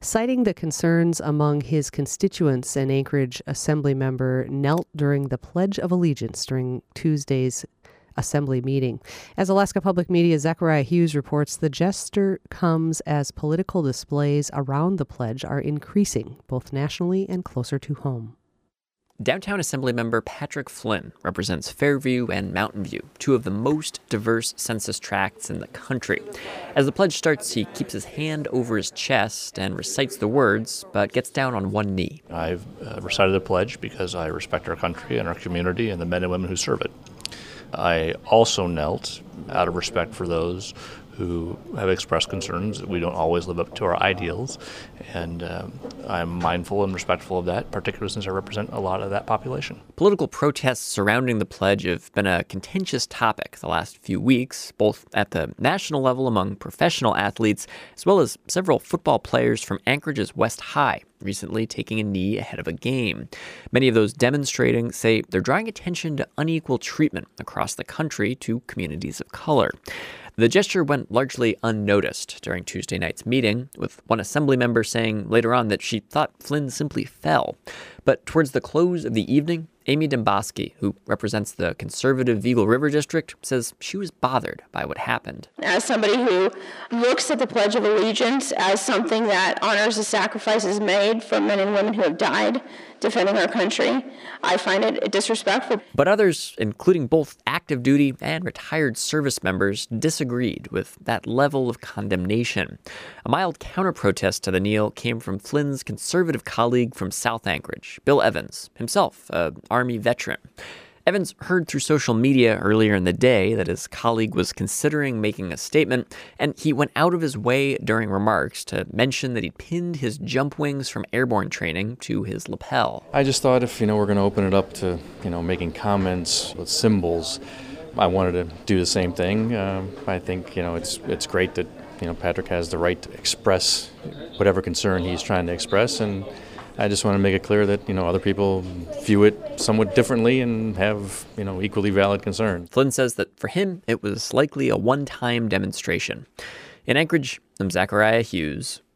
Citing the concerns among his constituents, an Anchorage Assembly member knelt during the Pledge of Allegiance during Tuesday's Assembly meeting. As Alaska Public Media's Zachariah Hughes reports, the gesture comes as political displays around the pledge are increasing, both nationally and closer to home. Downtown Assemblymember Patrick Flynn represents Fairview and Mountain View, two of the most diverse census tracts in the country. As the pledge starts, he keeps his hand over his chest and recites the words, but gets down on one knee. I've recited the pledge because I respect our country and our community and the men and women who serve it. I also knelt out of respect for those who have expressed concerns that we don't always live up to our ideals, and I'm mindful and respectful of that, particularly since I represent a lot of that population. Political protests surrounding the pledge have been a contentious topic the last few weeks, both at the national level among professional athletes, as well as several football players from Anchorage's West High recently taking a knee ahead of a game. Many of those demonstrating say they're drawing attention to unequal treatment across the country to communities of color. The gesture went largely unnoticed during Tuesday night's meeting, with one assembly member saying later on that she thought Flynn simply fell. But towards the close of the evening, Amy Demboski, who represents the conservative Eagle River District, says she was bothered by what happened. As somebody who looks at the Pledge of Allegiance as something that honors the sacrifices made from men and women who have died defending our country, I find it disrespectful. But others, including both active duty and retired service members, disagreed with that level of condemnation. A mild counter-protest to the kneel came from Flynn's conservative colleague from South Anchorage, Bill Evans, himself an Army veteran. Evans heard through social media earlier in the day that his colleague was considering making a statement, and he went out of his way during remarks to mention that he'd pinned his jump wings from airborne training to his lapel. I just thought if, we're going to open it up to, making comments with symbols, I wanted to do the same thing. I think, it's great that, Patrick has the right to express whatever concern he's trying to express, and I just want to make it clear that, other people view it somewhat differently and have, equally valid concerns. Flynn says that for him, it was likely a one-time demonstration. In Anchorage, I'm Zachariah Hughes,